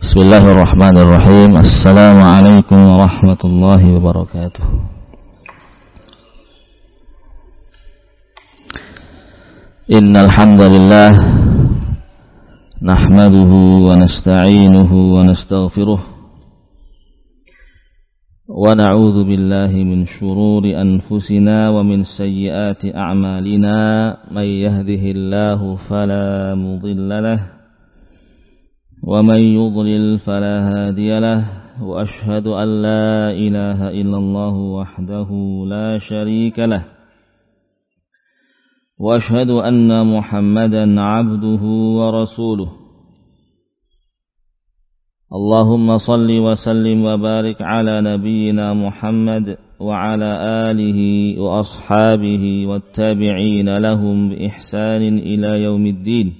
Bismillahirrahmanirrahim. Assalamualaikum warahmatullahi wabarakatuh. Innal hamdalillah nahmaduhu wa nasta'inuhu wa nastaghfiruh wa na'udzu billahi min shururi anfusina wa min sayyiati a'malina may yahdihillahu fala mudilla lahu ومن يضلل فلا هادي له وأشهد أن لا إله إلا الله وحده لا شريك له وأشهد أن محمدا عبده ورسوله اللهم صل وسلم وبارك على نبينا محمد وعلى آله وأصحابه والتابعين لهم بإحسان إلى يوم الدين.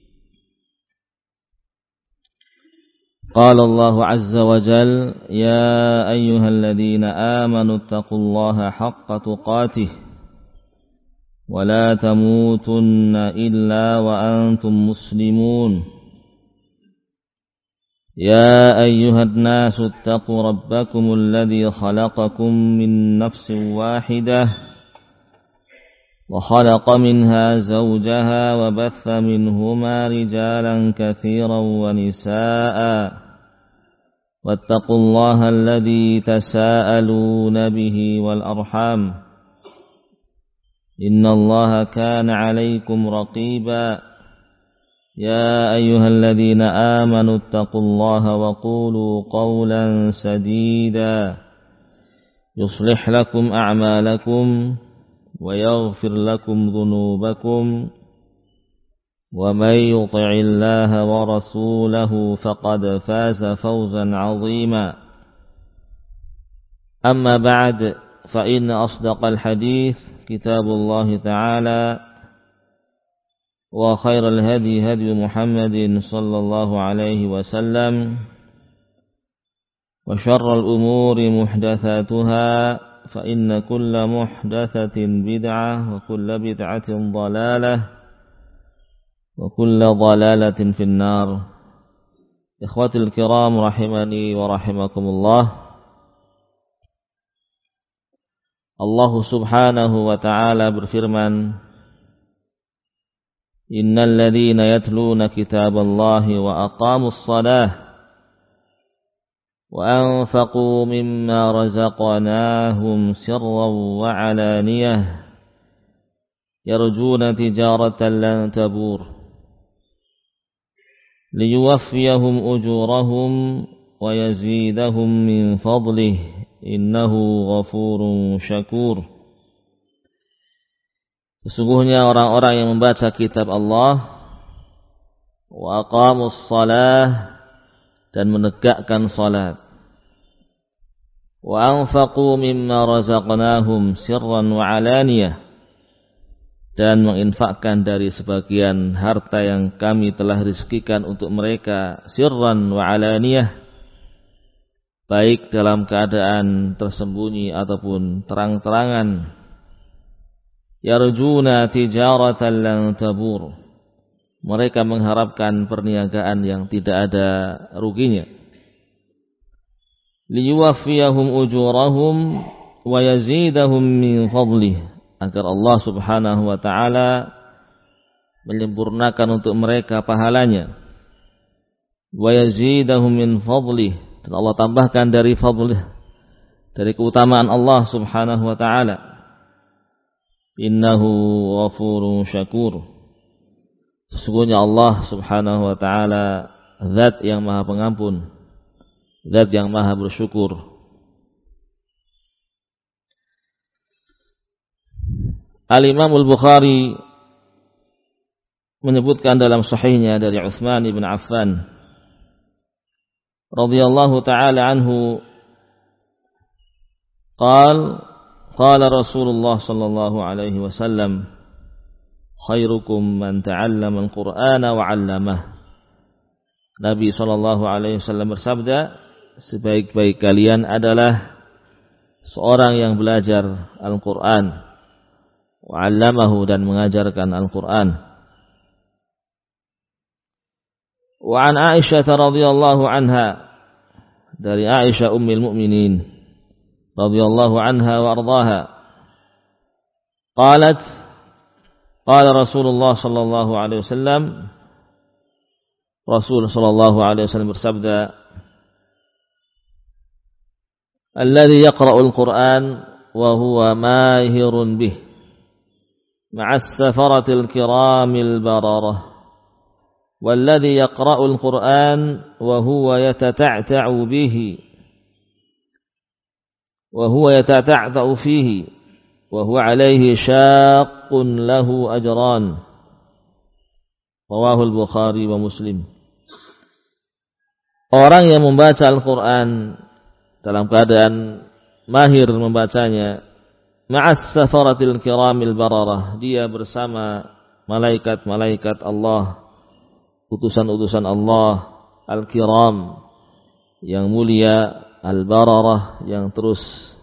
قال الله عز وجل يا أيها الذين آمنوا اتقوا الله حق تقاته ولا تموتن إلا وأنتم مسلمون يا أيها الناس اتقوا ربكم الذي خلقكم من نفس واحدة وخلق منها زوجها وبث منهما رجالا كثيرا ونساء واتقوا الله الذي تساءلون به والأرحام إن الله كان عليكم رقيبا يا أيها الذين آمنوا اتقوا الله وقولوا قولا سديدا يصلح لكم أعمالكم ويغفر لكم ذنوبكم ومن يطع الله ورسوله فقد فاز فوزا عظيما أما بعد فإن أصدق الحديث كتاب الله تعالى وخير الهدي هدي محمد صلى الله عليه وسلم وشر الأمور محدثاتها فإن كل محدثة بدعة وكل بدعة ضلالة وكل ضلالة في النار. إخواتي الكرام rahimani wa rahimakumullah. Allah subhanahu wa ta'ala berfirman, Innal ladhina yatluna kitaballahi wa aqamus salah وأنفقوا مما رزقناهم سرا وعلانية يرجون تجارة لن تبور ليوفيهم أجورهم ويزيدهم من فضله إنه غفور شكور. Sesungguhnya orang-orang yang membaca kitab Allah wa aqamus salah dan menegakkan salat wa anfaqu mimma razaqnahum sirran wa alaniyah dan menginfakkan dari sebagian harta yang kami telah rizkikan untuk mereka sirran wa alaniyah, baik dalam keadaan tersembunyi ataupun terang-terangan. Yarjuna tijaratan lan tabur, mereka mengharapkan perniagaan yang tidak ada ruginya. Liyuwaffiyahum ujurahum wa yazidahum min fadlih, agar Allah subhanahu wa ta'ala menyempurnakan untuk mereka pahalanya. Wa yazidahum min fadlih, dan Allah tambahkan dari fadlih, dari keutamaan Allah subhanahu wa ta'ala. Innahu ghafurun syakur. Sesungguhnya Allah subhanahu wa ta'ala zat yang maha pengampun, zat yang maha bersyukur. Al-Imam Al-Bukhari menyebutkan dalam sahihnya dari Utsman bin Affan radhiyallahu ta'ala anhu, qala Rasulullah sallallahu alaihi wasallam, khairukum man ta'allama al-Qur'ana wa 'allamah. Nabi sallallahu alaihi wasallam bersabda, sebaik-baik kalian adalah seorang yang belajar Al-Qur'an wa 'allamahu, dan mengajarkan Al-Qur'an. Wa an Aisyah radhiyallahu anha, dari Aisyah ummul mukminin radhiyallahu anha wa ardhaha, qalat qala Rasulullah sallallahu alaihi wasallam, Rasul sallallahu alaihi wasallam bersabda, alladhi yaqra'ul Qur'an wa huwa mahirun bih ma'as safaratil kiramil bararah, walladhi yaqra'ul Qur'an wa huwa yatata'ta'u bihi wa huwa yatata'ta'u fihi wa huwa alayhi shaqqun lahu ajran, rawahul Bukhari wa Muslim. Orang yang membaca Al-Quran dalam keadaan mahir membacanya, ma'as safaratil kiramil bararah, dia bersama malaikat-malaikat Allah, utusan-utusan Allah, al-kiram yang mulia, al-bararah yang terus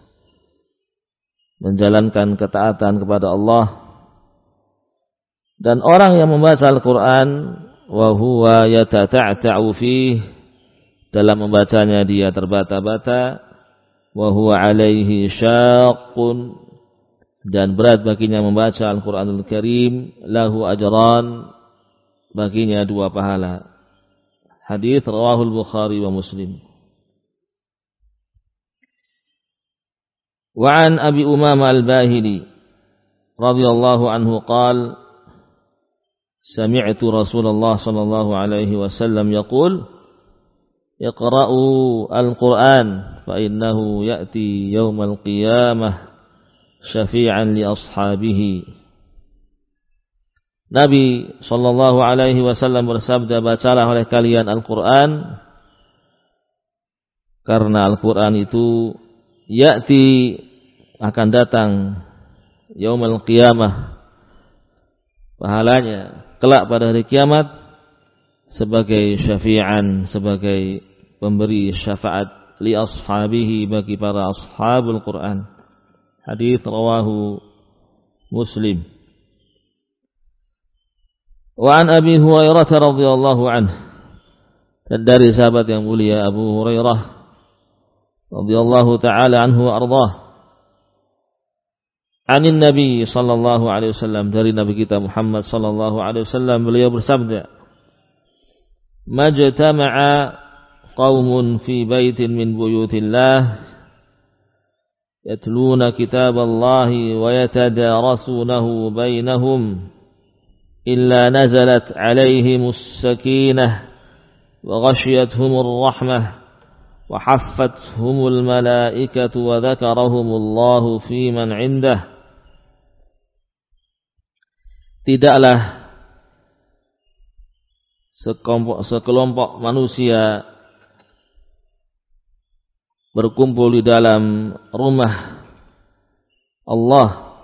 menjalankan ketaatan kepada Allah. Dan orang yang membaca Al-Quran wa huwa yatata'ta'u fihi, dalam membacanya dia terbata-bata, wa huwa alaihi syaqqun, dan berat baginya membaca Al-Qur'anul Karim, lahu ajran, baginya 2 pahala. Hadis rawahul Bukhari wa Muslim. Wa an Abi Umamah Al-Bahili radhiyallahu anhu qala, sami'tu Rasulullah sallallahu alaihi wasallam yaqul, iqra'u al-Qur'an fa innahu ya'ti yawmal qiyamah syafi'an li ashabihi. Nabi sallallahu alaihi wasallam bersabda, bacalah oleh kalian Al-Qur'an, karena Al-Qur'an itu ya'ti, akan datang, yaumal qiyamah, pahalanya kelak pada hari kiamat, sebagai syafi'an, sebagai pemberi syafaat, li ashabihi, bagi para ashabul Quran. Hadis rawahu Muslim. Wa an Abi Hurairah radhiyallahu anhu, dan dari sahabat yang mulia Abu Hurairah radhiyallahu taala anhu ardhah, anin Nabi sallallahu alaihi wasallam, dari Nabi kita Muhammad sallallahu alaihi wasallam, beliau bersabda, majtama'a qaumun fi baitin min buyutillah yatluna kitaballahi wa yatadarasunahu bainahum illa nazalat alaihimus sakinah wa ghashiyatuhumur rahmah wa haffathumul malaikatu wa dzakarahumullahu fi man 'indah. Tidaklah sekelompok manusia berkumpul di dalam rumah Allah,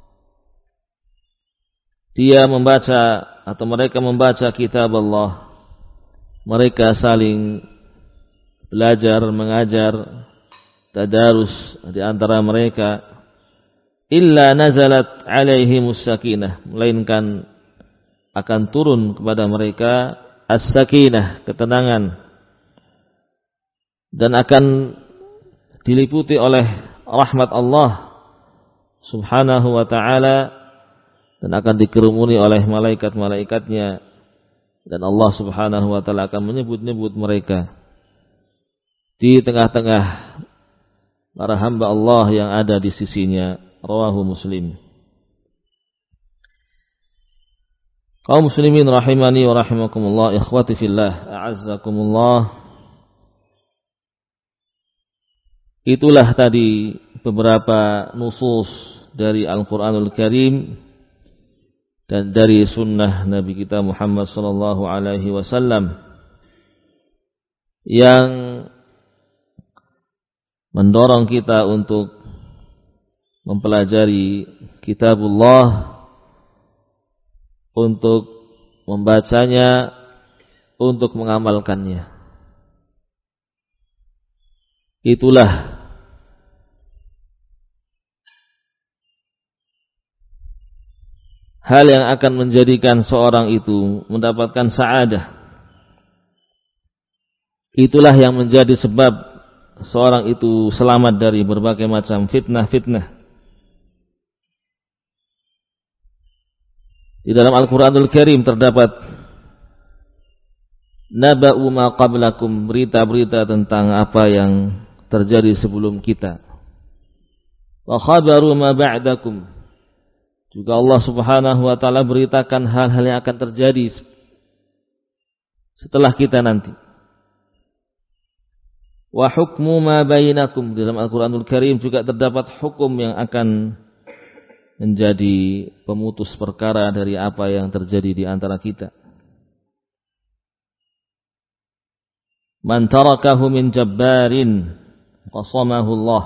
dia membaca atau mereka membaca kitab Allah, mereka saling belajar, mengajar, tadarus di antara mereka, illa nazalat alaihimus sakinah, melainkan akan turun kepada mereka as-sakinah, ketenangan, dan akan diliputi oleh rahmat Allah subhanahu wa ta'ala, dan akan dikerumuni oleh malaikat-malaikatnya, dan Allah subhanahu wa ta'ala akan menyebut-nyebut mereka di tengah-tengah para hamba Allah yang ada di sisinya. Rawahu Muslim. Kaum muslimin rahimani wa rahimakumullah, ikhwati fillah, a'azzakumullah. Itulah tadi beberapa nusus dari Al-Quranul Karim dan dari sunnah Nabi kita Muhammad sallallahu alaihi wasallam yang mendorong kita untuk mempelajari kitabullah, untuk membacanya, untuk mengamalkannya. Itulah hal yang akan menjadikan seorang itu mendapatkan sa'adah, itulah yang menjadi sebab seorang itu selamat dari berbagai macam fitnah-fitnah. Di dalam Al-Quranul Karim terdapat naba'u ma qablakum, berita-berita tentang apa yang terjadi sebelum kita. Wa khabaru ma ba'dakum, juga Allah Subhanahu wa taala beritakan hal-hal yang akan terjadi setelah kita nanti. Wa hukmu ma bainakum, dalam Al-Quranul Karim juga terdapat hukum yang akan menjadi pemutus perkara dari apa yang terjadi di antara kita. Man tarakahu min jabbarin qasamahu Allah,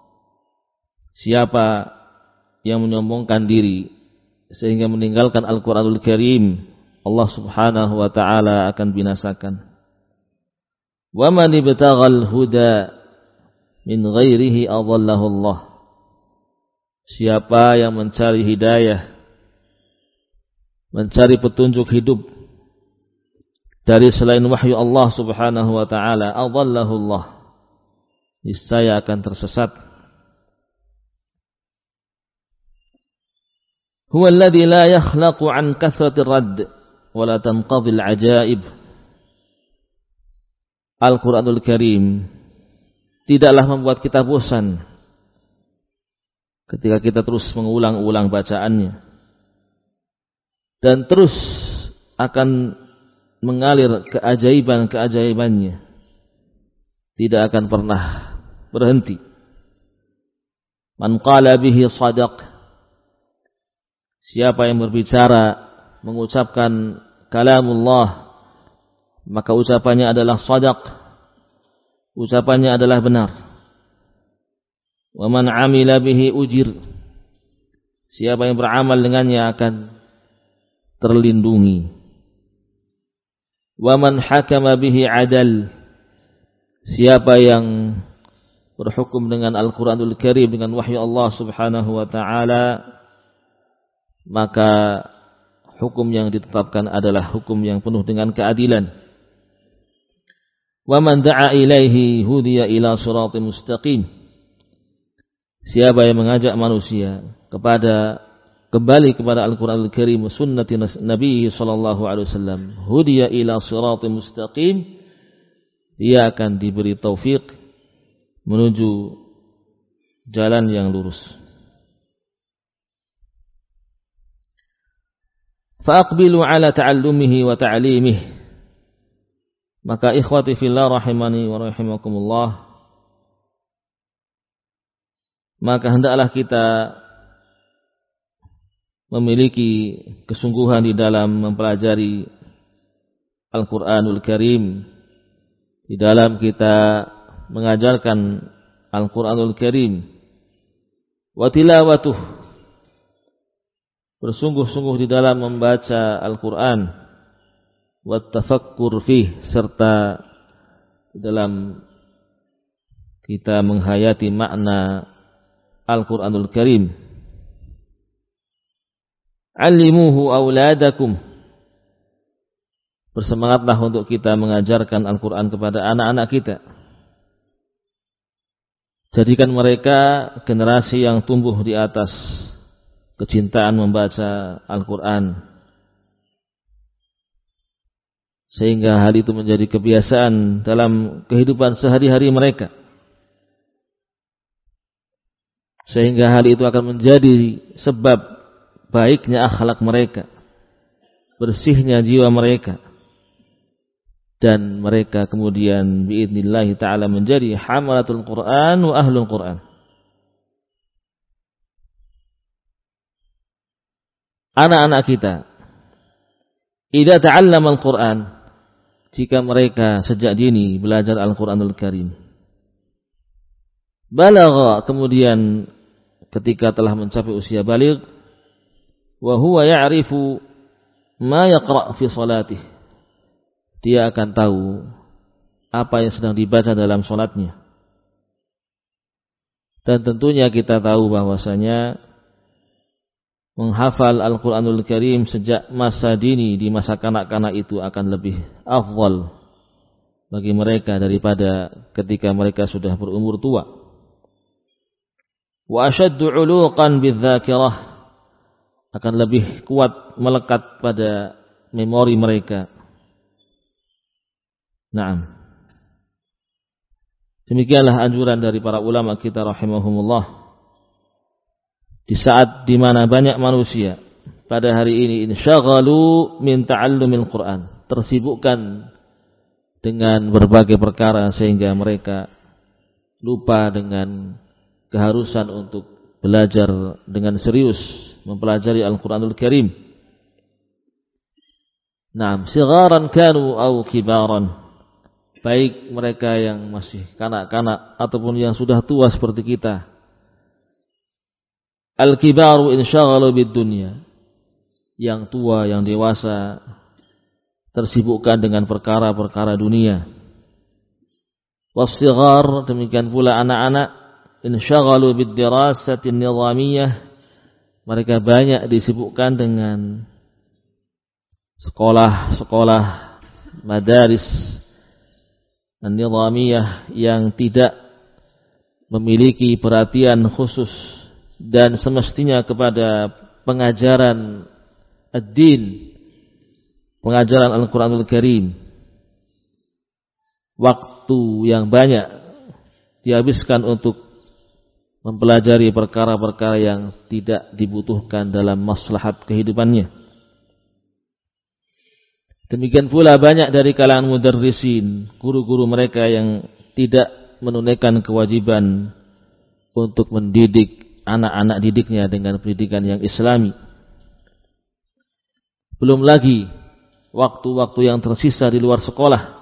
siapa yang menyombongkan diri sehingga meninggalkan Al-Quranul Karim, Allah Subhanahu wa ta'ala akan binasakan. Wa man ibtaghal huda min ghairihi adallahu Allah, siapa yang mencari hidayah, mencari petunjuk hidup dari selain wahyu Allah Subhanahu wa ta'ala, adallahu Allah, niscaya akan tersesat. Huwa alladhi la yakhlaqu an kathrati radd wa la tanqadhi al-ajaib. Al-Quranul Karim tidaklah membuat kita bosan ketika kita terus mengulang-ulang bacaannya, dan terus akan mengalir keajaiban-keajaibannya, tidak akan pernah berhenti. Man qala bihi sadaq, siapa yang berbicara, mengucapkan kalamullah, maka ucapannya adalah sadaq, ucapannya adalah benar. Wa man amila bihi ujir, siapa yang beramal dengannya akan terlindungi. Wa man hakama bihi adal, siapa yang berhukum dengan Al-Quranul Karim, dengan wahyu Allah Subhanahu wa ta'ala, maka hukum yang ditetapkan adalah hukum yang penuh dengan keadilan. Wa man da'a ilaihi hudiya ila siratal mustaqim, siapa yang mengajak manusia kembali kepada Al-Quranul Karim, sunnati Nabi sallallahu alaihi wasallam, hudiya ila siratal mustaqim, dia akan diberi taufik menuju jalan yang lurus. Fa'aqbilu ala ta'allumihi wa ta'limihi, maka ikhwati fillah rahimani wa rahimakumullah, maka hendaklah kita memiliki kesungguhan di dalam mempelajari Al-Quranul Karim, di dalam kita mengajarkan Al-Quranul Karim, wa tilawatuh, bersungguh-sungguh di dalam membaca Al-Quran, wa tafakkur fih, serta di dalam kita menghayati makna Al-Quranul Karim. Alimuhu auladakum, bersemangatlah untuk kita mengajarkan Al-Quran kepada anak-anak kita. Jadikan mereka generasi yang tumbuh di atas kecintaan membaca Al-Quran, sehingga hal itu menjadi kebiasaan dalam kehidupan sehari-hari mereka, sehingga hal itu akan menjadi sebab baiknya akhlak mereka, bersihnya jiwa mereka, dan mereka kemudian biidznillah ta'ala menjadi hamalatul Quran wa ahlul Quran. Anak-anak kita idza ta'allama al-Quran, jika mereka sejak dini belajar Al-Quranul Karim, balagha, kemudian ketika telah mencapai usia baligh, wa huwa ya'rifu ma yaqra' fi salatih, dia akan tahu apa yang sedang dibaca dalam salatnya. Dan tentunya kita tahu bahwasanya menghafal Al-Quranul Karim sejak masa dini, di masa kanak-kanak itu akan lebih afdal bagi mereka daripada ketika mereka sudah berumur tua. Wa ashaddu 'uluqan bidzakirah, akan lebih kuat melekat pada memori mereka. Naam. Demikianlah anjuran dari para ulama kita rahimahumullah. Di saat di mana banyak manusia pada hari ini insyaghalu min ta'allumil Qur'an, tersibukkan dengan berbagai perkara sehingga mereka lupa dengan keharusan untuk belajar dengan serius mempelajari Al-Qur'anul Karim. Naam, sigharan kanu au kibaran, baik mereka yang masih kanak-kanak ataupun yang sudah tua seperti kita. Al-kibaru insyaghalu bid dunya, yang tua, yang dewasa tersibukkan dengan perkara-perkara dunia. Was-sighar, demikian pula anak-anak, insyaghalu bid dirasati nizamiyah, mereka banyak disibukkan dengan sekolah-sekolah madaris an-nizamiyah yang tidak memiliki perhatian khusus dan semestinya kepada pengajaran ad-din, pengajaran Al-Qur'anul Karim. Waktu yang banyak dihabiskan untuk mempelajari perkara-perkara yang tidak dibutuhkan dalam maslahat kehidupannya. Demikian pula banyak dari kalangan mudarrisin, guru-guru mereka yang tidak menunaikan kewajiban untuk mendidik anak-anak didiknya dengan pendidikan yang islami. Belum lagi waktu-waktu yang tersisa di luar sekolah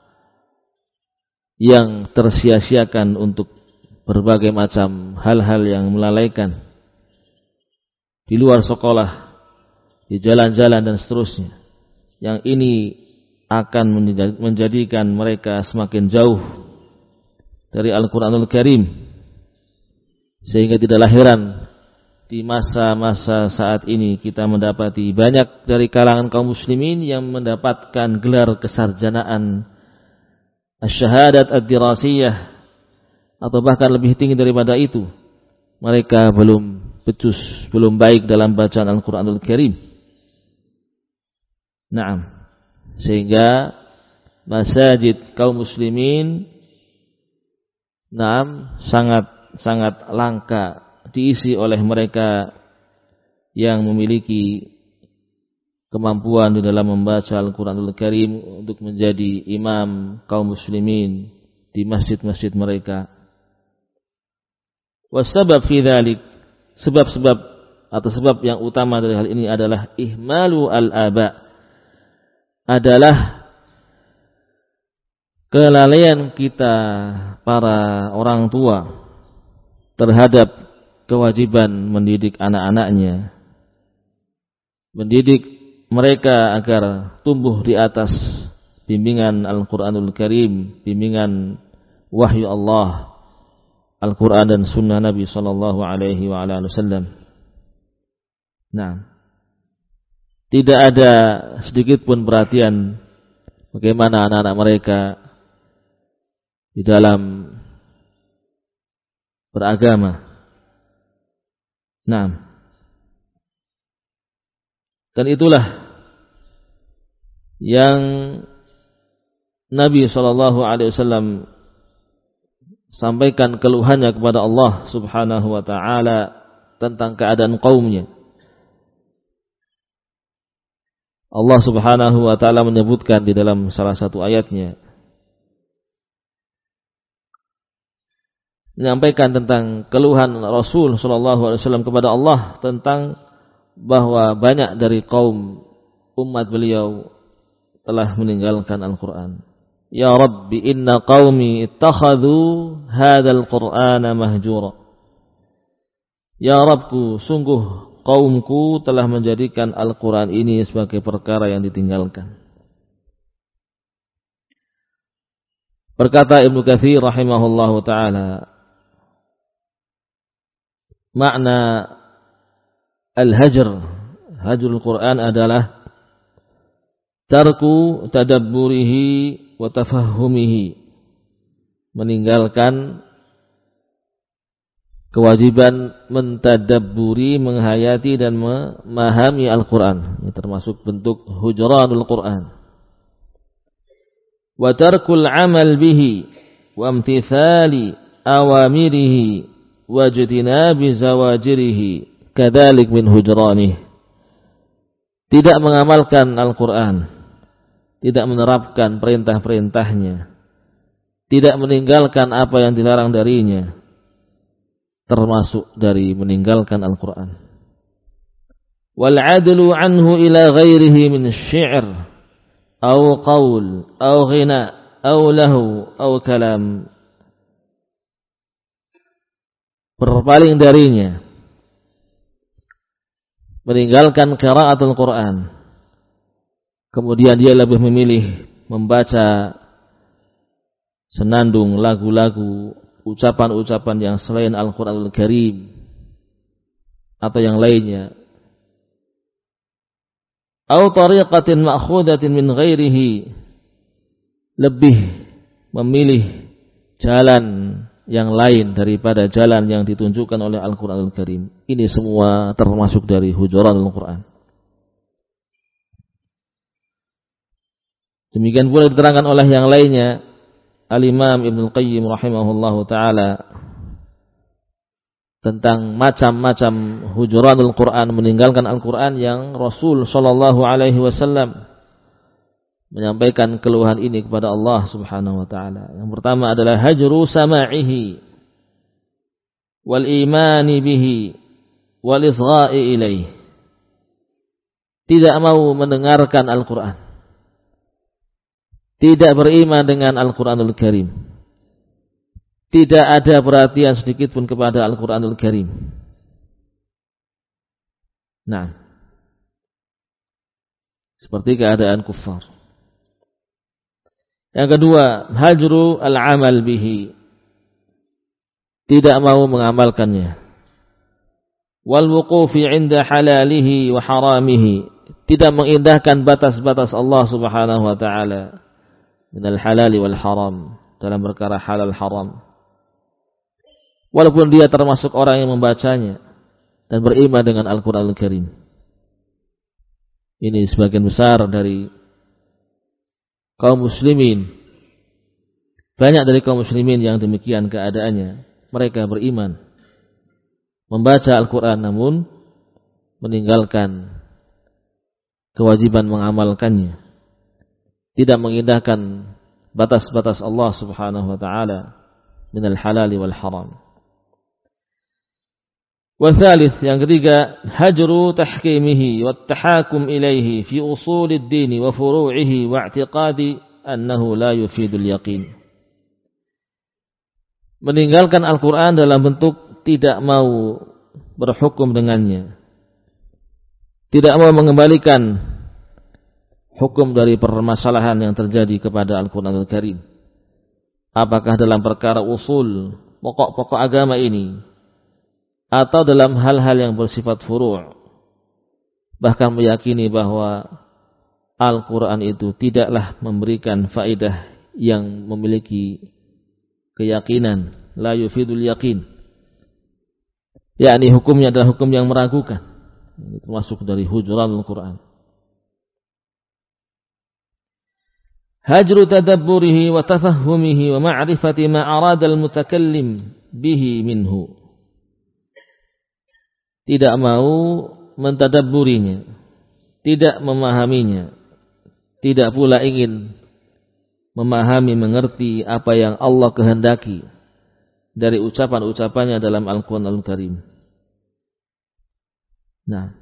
yang tersia-siakan untuk berbagai macam hal-hal yang melalaikan di luar sekolah, di jalan-jalan dan seterusnya. Yang ini akan menjadikan mereka semakin jauh dari Al-Qur'anul Karim, sehingga tidak heran di masa-masa saat ini kita mendapati banyak dari kalangan kaum muslimin yang mendapatkan gelar kesarjanaan asy-syahadat ad-dirasiyah, atau bahkan lebih tinggi daripada itu, mereka belum becus, belum baik dalam bacaan Al-Qur'anul Karim. Naam, sehingga masjid kaum muslimin sangat langka diisi oleh mereka yang memiliki kemampuan di dalam membaca Al-Qur'anul Karim untuk menjadi imam kaum muslimin di masjid-masjid mereka. Wasabab fi dzalik, sebab-sebab atau sebab yang utama dari hal ini adalah ihmalu al-aba, adalah kelalaian kita para orang tua terhadap kewajiban mendidik anak-anaknya, mendidik mereka agar tumbuh di atas bimbingan Al-Qur'anul Karim, bimbingan wahyu Allah, Al-Qur'an dan sunnah Nabi sallallahu alaihi wa ala wasallam. Nah, tidak ada sedikit pun perhatian bagaimana anak-anak mereka di dalam beragama. Nah, dan itulah yang Nabi SAW sampaikan keluhannya kepada Allah Subhanahu wa ta'ala tentang keadaan kaumnya. Allah Subhanahu wa ta'ala menyebutkan di dalam salah satu ayatnya, menyampaikan tentang keluhan Rasul sallallahu alaihi wasallam kepada Allah tentang bahwa banyak dari kaum umat beliau telah meninggalkan Al-Qur'an. Ya Rabbi, inna qaumi ittakhadhu hadzal Qur'ana mahjura. Ya Rabbku, sungguh kaumku telah menjadikan Al-Qur'an ini sebagai perkara yang ditinggalkan. Berkata Ibnu Katsir rahimahullahu taala, makna al-hajr, hajrul Qur'an adalah tarku tadabburihi wa tafahhumihi, meninggalkan kewajiban mentadabburi, menghayati dan memahami Al-Quran. Ini termasuk bentuk hujranul Quran. Wa tarkul amal bihi wa imtithali awamirihi wa jtinabi zawajirihi kadzalik min hujranih. Tidak mengamalkan Al-Quran, tidak menerapkan perintah-perintahnya, tidak meninggalkan apa yang dilarang darinya, termasuk dari meninggalkan Al-Quran. Wal adlu anhu ila ghairihi min syi'r aw qaul aw ghina aw lahu aw kalam. Berpaling darinya, meninggalkan qiraatul Quran, kemudian dia lebih memilih membaca senandung, lagu-lagu, ucapan-ucapan yang selain Al-Quranul Karim atau yang lainnya, atau tariqatin ma'khudatin min ghairihi, lebih memilih jalan yang lain daripada jalan yang ditunjukkan oleh Al-Quranul Karim. Ini semua termasuk dari hujuranul Quran. Demikian pula diterangkan oleh yang lainnya Al-Imam Ibnu Qayyim rahimahullahu ta'ala tentang macam-macam hujuranul Quran, meninggalkan Al-Quran, yang Rasul sallallahu alaihi wasallam menyampaikan keluhan ini kepada Allah subhanahu wa ta'ala. Yang pertama adalah hajru sama'ihi wal imani bihi wal isgha'i ilaih. Tidak mau mendengarkan Al-Quran, tidak beriman dengan Al-Quranul Karim, tidak ada perhatian sedikit pun kepada Al-Quranul Karim. Nah, seperti keadaan kuffar. Yang kedua, hajru al-amal bihi, tidak mau mengamalkannya. Wal wuqufi 'inda halalihi wa haramihi, tidak mengindahkan batas-batas Allah Subhanahu wa taala minal halali wal haram, dalam perkara halal haram. Walaupun dia termasuk orang yang membacanya dan beriman dengan Al-Qur'an Al-Karim. Ini sebagian besar dari kaum muslimin. Banyak dari kaum muslimin yang demikian keadaannya. Mereka beriman, membaca Al-Quran, namun meninggalkan kewajiban mengamalkannya, tidak mengindahkan batas-batas Allah subhanahu wa ta'ala minal halali wal haram. Wasalith, yang ketiga, hajru tahkimihi wa tahakum ilaihi fi usulid dini wa furu'ihi wa i'tiqadi annahu la yufidul yaqin. Meninggalkan Al-Quran dalam bentuk tidak mau berhukum dengannya, tidak mau mengembalikan hukum dari permasalahan yang terjadi kepada Al-Quran Al-Karim, apakah dalam perkara usul, pokok-pokok agama ini, atau dalam hal-hal yang bersifat furu'. Bahkan meyakini bahwa Al-Quran itu tidaklah memberikan faedah yang memiliki keyakinan, la yufidul yaqin, yakni hukumnya adalah hukum yang meragukan. Ini termasuk dari hujranul Quran. Hajru tadabburihi wa tafahhumihi wa ma'rifati ma arada al-mutakallim bihi minhu. Tidak mau mentadabburinya, tidak memahaminya, tidak pula ingin memahami, mengerti apa yang Allah kehendaki dari ucapan-ucapannya dalam Al-Quran Al-Karim. Nah,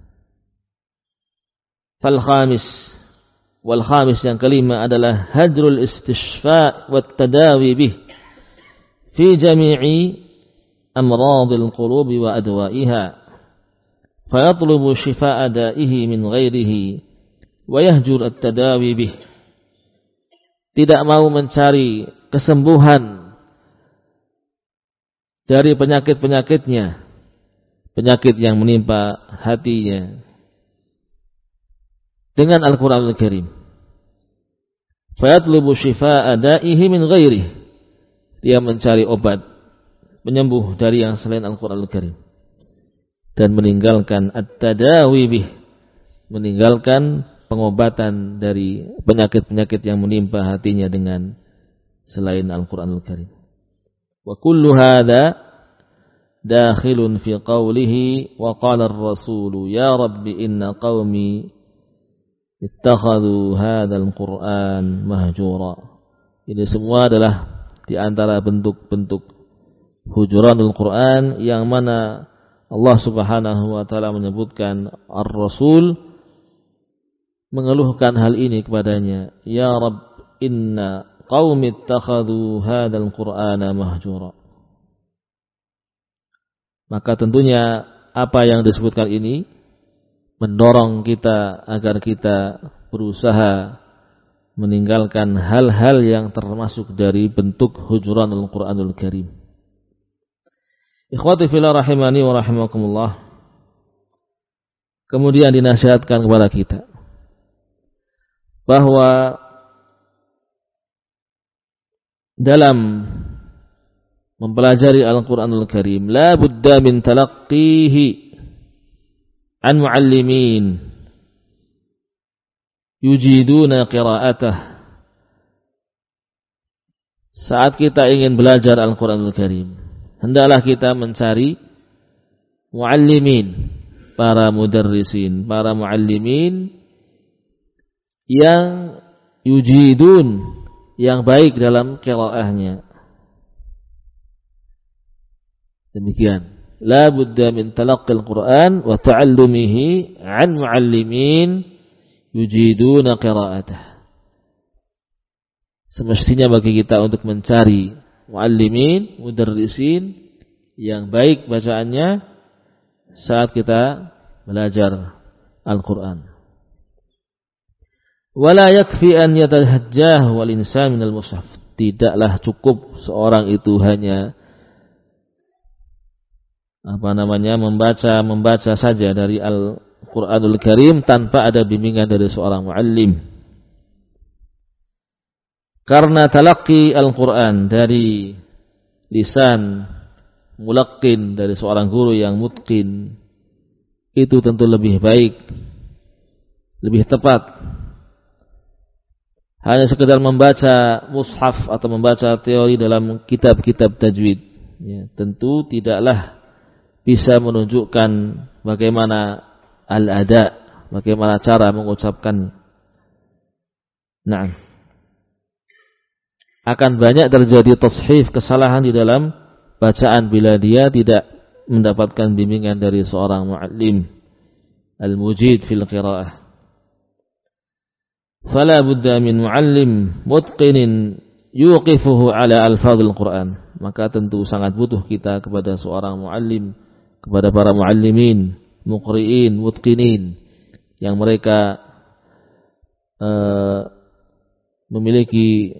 wal khamis yang kelima adalah hajrul istishfa' wat tadawi bih fi jami'i amradil qulubi wa adwa'iha. Fayatlubu shifa'a da'ihi min ghairihi wa yahjur at-tadawi bih. Tidak mau mencari kesembuhan dari penyakit-penyakitnya, penyakit yang menimpa hatinya, dengan Al-Quran Al-Karim. Fayatlubu shifaa'a da'ihi min ghairihi. Dia mencari obat penyembuh dari yang selain Al-Qur'anul Karim. Dan meninggalkan at-tadawi bih, meninggalkan pengobatan dari penyakit-penyakit yang menimpa hatinya dengan selain Al-Qur'anul Karim. Wa kullu hadha dakhilun fi qawlihi wa qala ar-rasulu ya rabbi inna qaumi ittakhadhu hadzal Qur'an mahjura. Ini semua adalah di antara bentuk-bentuk hujuranul Qur'an yang mana Allah Subhanahu wa taala menyebutkan ar-rasul mengeluhkan hal ini kepadanya, ya Rabb inna qaumi ittakhadhu hadzal Qur'ana mahjura. Maka tentunya apa yang disebutkan ini mendorong kita agar kita berusaha meninggalkan hal-hal yang termasuk dari bentuk hujuranul Qur'anul Karim. Ikhwati fillah rahimani wa rahimakumullah. Kemudian dinasihatkan kepada kita bahwa dalam mempelajari Al-Qur'anul Karim la budda min talaqqihi an muallimin yujiduna qira'atah. Saat kita ingin belajar Al-Qur'anul Karim, hendaklah kita mencari muallimin, para mudarrisin, para muallimin yang yujidun, yang baik dalam qiraahnya. Demikian. La budda min talaqqil Qur'an wa ta'allumihi 'an muallimin yujiduna qira'atah. Semestinya bagi kita untuk mencari muallimin, mudarrisin yang baik bacaannya saat kita belajar Al-Qur'an. Wala yakfi an yatahajjah wal insan minal mushaf. Tidaklah cukup seorang itu hanya membaca saja dari Al-Qur'anul Karim tanpa ada bimbingan dari seorang muallim. Karena talaqqi Al-Qur'an dari lisan mulaqqin, dari seorang guru yang mutqin, itu tentu lebih baik, lebih tepat. Hanya sekedar membaca mushaf atau membaca teori dalam kitab-kitab tajwid, ya, tentu tidaklah bisa menunjukkan bagaimana al-ada, bagaimana cara mengucapkannya. Nah, akan banyak terjadi tashif, kesalahan di dalam bacaan bila dia tidak mendapatkan bimbingan dari seorang muallim al-mujid fil qiraah. Fala budda min muallim mutqinin yuqifuhu ala alfadhil Qur'an. Maka tentu sangat butuh kita kepada seorang muallim, kepada para muallimin, muqri'in, mutqinin yang mereka memiliki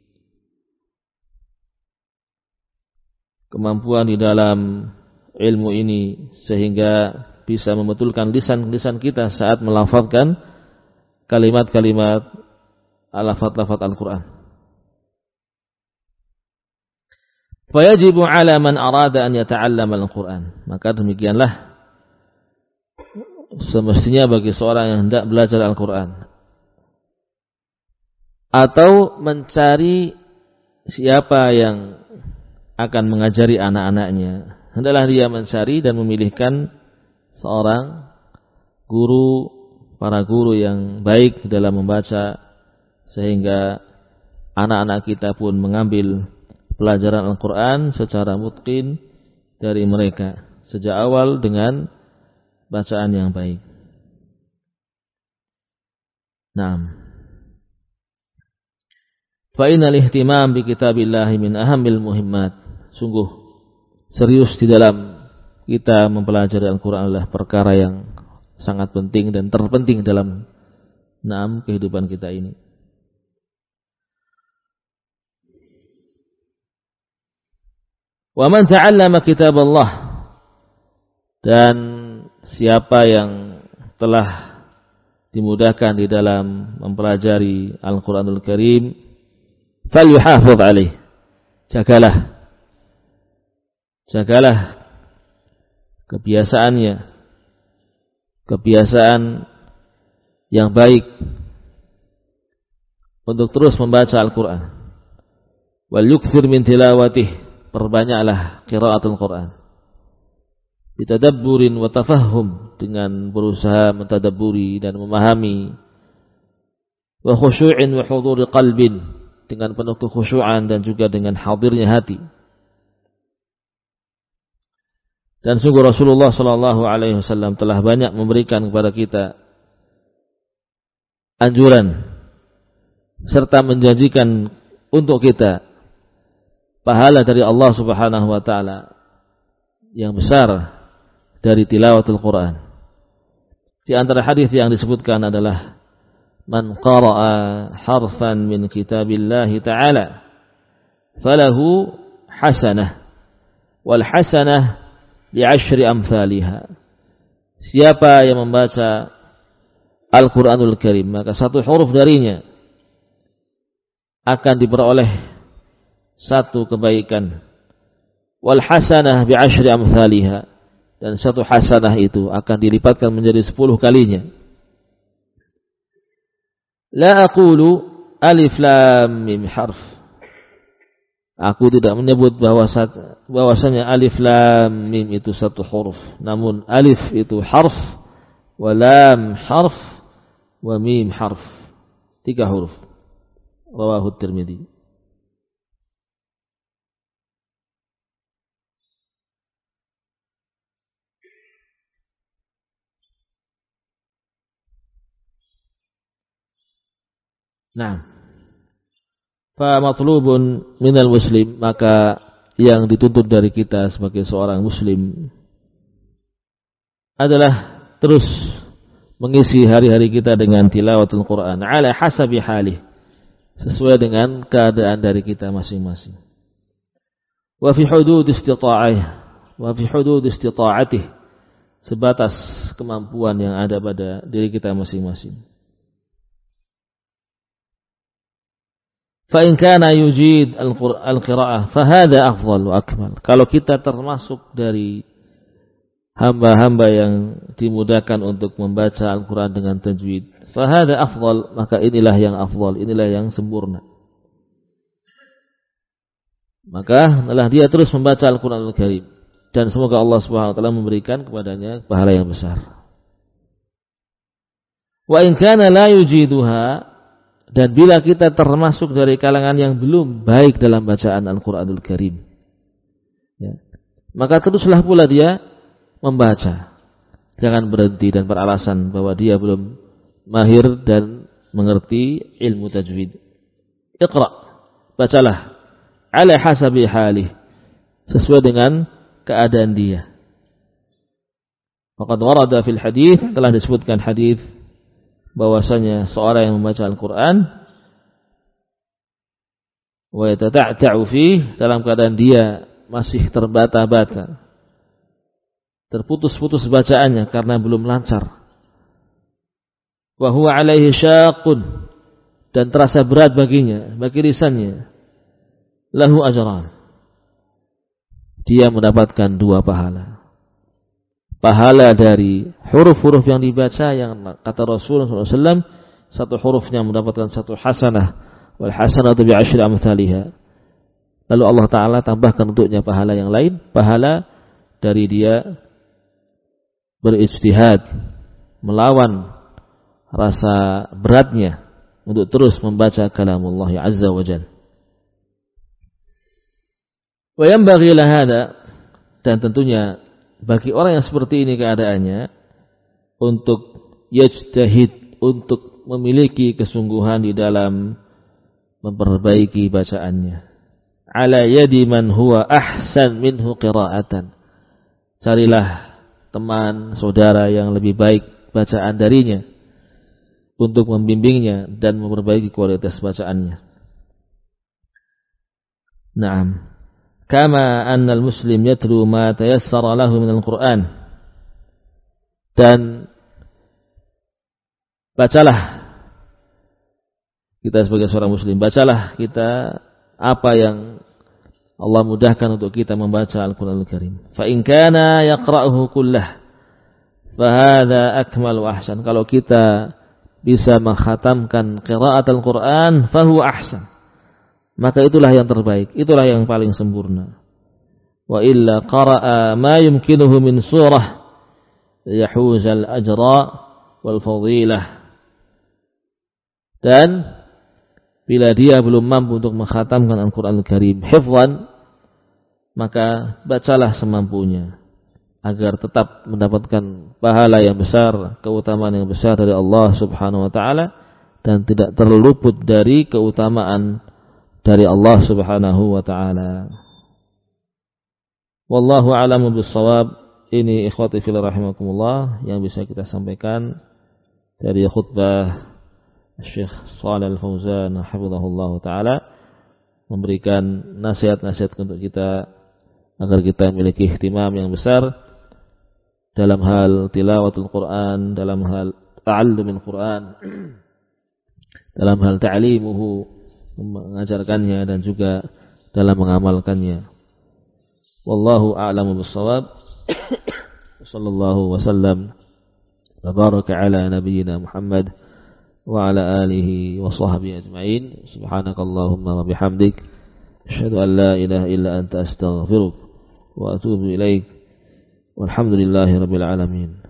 kemampuan di dalam ilmu ini sehingga bisa membetulkan lisan-lisan kita saat melafazkan kalimat-kalimat lafaz-lafaz Al-Qur'an. Fayajibu 'ala man arada an yata'allama Al-Qur'an. Maka demikianlah semestinya bagi seorang yang hendak belajar Al-Qur'an atau mencari siapa yang akan mengajari anak-anaknya, hendaklah dia mencari dan memilihkan seorang guru, para guru yang baik dalam membaca, sehingga anak-anak kita pun mengambil pelajaran Al-Quran secara mutqin dari mereka sejak awal dengan bacaan yang baik. Naam. Fa innal ihtimam bi kitabillahi min ahammil muhimmat. Sungguh serius di dalam kita mempelajari Al-Quran adalah perkara yang sangat penting dan terpenting dalam kehidupan kita ini. Wa man ta'allama kitab Allah, dan siapa yang telah dimudahkan di dalam mempelajari Al-Qur'anul Karim, falyuhafidh alaih. Jagalah kebiasaan yang baik untuk terus membaca Al-Qur'an. Wal yukthir min tilawatih, perbanyaklah qiraatul Qur'an. Bitadabburin wa tafahhum, dengan berusaha mentadabburi dan memahami. Wa khusyu'in wa huduri qalbin, dengan penuh kekhusyuan dan juga dengan hadirnya hati. Dan sungguh Rasulullah sallallahu alaihi wasallam telah banyak memberikan kepada kita anjuran serta menjanjikan untuk kita pahala dari Allah Subhanahu wa taala yang besar dari tilawatul Quran. Di antara hadis yang disebutkan adalah man qara'a harfan min kitabillahi ta'ala falahu hasanah wal hasanah bi'ashri amthaliha. Siapa yang membaca Al-Qur'anul Karim, maka satu huruf darinya akan diperoleh satu kebaikan. Wal hasanah bi'ashri amthaliha, dan satu hasanah itu akan dilipatkan menjadi 10 kalinya. La aqulu alif lam mim harf. Aku tidak menyebut bahwasanya alif lam mim itu satu huruf, namun alif itu harf, wa lam harf, wa mim harf, 3 huruf. Rawahu Tirmidzi. Nah, fa matlubun minal muslim, maka yang dituntut dari kita sebagai seorang muslim adalah terus mengisi hari-hari kita dengan tilawatul Quran ala hasabi halih, sesuai dengan keadaan dari kita masing-masing. Wa fi hudud istita'atih, sebatas kemampuan yang ada pada diri kita masing-masing. Fa in kana yujid al-qira'ah fa hadha afdal wa akmal. Kalau kita termasuk dari hamba-hamba yang dimudahkan untuk membaca Al-Qur'an dengan tajwid, fa hadha afdal, maka inilah yang afdal, inilah yang sempurna. Maka adalah dia terus membaca Al-Qur'anul Karim, dan semoga Allah Subhanahu wa taala memberikan kepadanya pahala yang besar. Wa in kana la yujiduha, dan bila kita termasuk dari kalangan yang belum baik dalam bacaan Al-Qur'anul Karim, ya, maka teruslah pula dia membaca. Jangan berhenti dan beralasan bahwa dia belum mahir dan mengerti ilmu tajwid. Iqra, bacalah ala hasabi halih, sesuai dengan keadaan dia. Faqad warada fil hadis, telah disebutkan hadis bahwasanya seorang yang membaca Al-Quran wa yatata'ta'u fi, dalam keadaan dia masih terbata-bata, terputus-putus bacaannya karena belum lancar, wa huwa alaihi syaqqun, dan terasa berat baginya, bagi lisannya, lahu ajran, dia mendapatkan 2 pahala. Pahala dari huruf-huruf yang dibaca, yang kata Rasulullah SAW, satu hurufnya mendapatkan 1 hasanah, wal hasanatu bi'ashri amthaliha. Lalu Allah Ta'ala tambahkan untuknya pahala yang lain, pahala dari dia berijtihad, melawan rasa beratnya untuk terus membaca kalamullah Azza wa Jalla. Wa yanbaghi lahada, dan tentunya bagi orang yang seperti ini keadaannya, untuk yajtahid, untuk memiliki kesungguhan di dalam memperbaiki bacaannya. Ala yadi man huwa ahsan minhu qira'atan. Carilah teman, saudara yang lebih baik bacaan darinya, untuk membimbingnya dan memperbaiki kualitas bacaannya. Naam. Kama annal muslim yatlu ma tayassara lahu minal Qur'an, dan bacalah kita sebagai seorang muslim, bacalah kita apa yang Allah mudahkan untuk kita membaca Al-Quranul Karim. Fa in kana yaqra'uhu kullah fa hadza akmal wa ahsan. Kalau kita bisa mengkhatamkan qiraat Al-Quran, fa huwa ahsan. Maka itulah yang terbaik, itulah yang paling sempurna. Wa illa qara'a ma yumkinuhu min surah yahuz al-ajra wal fadilah. Dan bila dia belum mampu untuk mengkhatamkan Al-Quran Al-Karim hifzan, maka bacalah semampunya agar tetap mendapatkan pahala yang besar, keutamaan yang besar dari Allah Subhanahu wa taala, dan tidak terluput dari keutamaan dari Allah Subhanahu wa taala. Wallahu a'lamu bis-shawab. Ini ikhwati fillah rahimakumullah yang bisa kita sampaikan dari khutbah Syekh Shalih Al-Fauzan hafizahullah taala, memberikan nasihat-nasihat untuk kita agar kita memiliki ihtimam yang besar dalam hal tilawatul Quran, dalam hal ta'allumul Quran, dalam hal ta'limuhu, mengajarkannya, dan juga dalam mengamalkannya. Wallahu a'lamu bis-shawab. Sallallahu wasallam wa baraka ala nabiyyina Muhammad wa ala alihi wa sahbihi ajma'in. Subhanakallahumma wa bihamdik, asyhadu an la ilaha illa anta astaghfiruka wa atubu ilaik. Walhamdulillahi rabbil alamin.